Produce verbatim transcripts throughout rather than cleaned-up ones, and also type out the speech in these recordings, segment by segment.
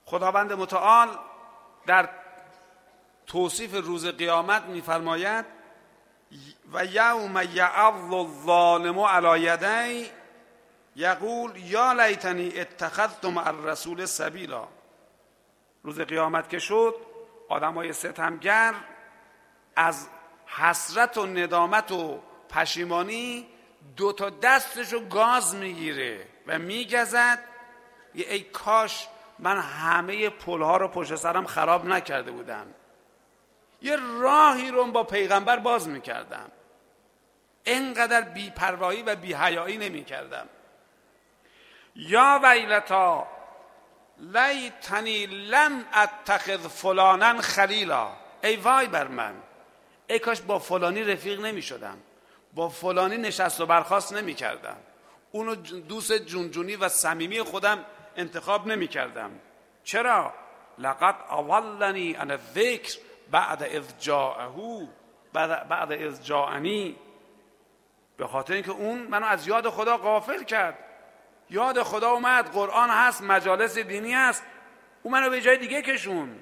خداوند متعال در توصیف روز قیامت می‌فرماید و یوم یعض الظالم علی یدیه یقول یا لیتنی اتخذت مع الرسول سبیلا. روز قیامت که شد، آدمای ستمگر از حسرت و ندامت و پشیمانی دو تا دستشو گاز میگیره و میگزد ای کاش من همه پلها رو پشت سرم خراب نکرده بودم، یه راهی رو با پیغمبر باز میکردم، اینقدر بی‌پروایی و بی‌حیایی نمیکردم. یا ویلتا لیتنی لم اتخذ فلانا خلیلا. ای وای بر من، ای کاش با فلانی رفیق نمی شدم، با فلانی نشست و برخاست نمی کردم، اونو دوست جونجونی و صمیمی خودم انتخاب نمی کردم. چرا؟ لقد اولنی عن الذکر بعد اذ جاءه بعد, بعد اذ جاءنی. به خاطر اینکه اون منو از یاد خدا غافل کرد. یاد خدا اومد، قرآن هست، مجالس دینی هست، اون منو به جای دیگه کشون.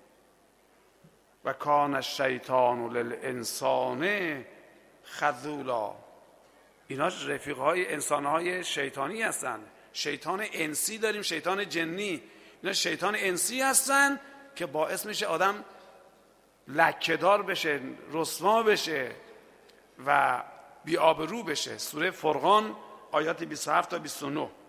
و کان الشیطان للانسان خذولا. اینا رفیقهای انسانهای شیطانی هستن. شیطان انسی داریم، شیطان جنی. اینا شیطان انسی هستن که باعث میشه آدم لکه‌دار بشه، رسوا بشه و بی‌آبرو بشه. سوره فرقان آیات بیست و هفت تا بیست و نه.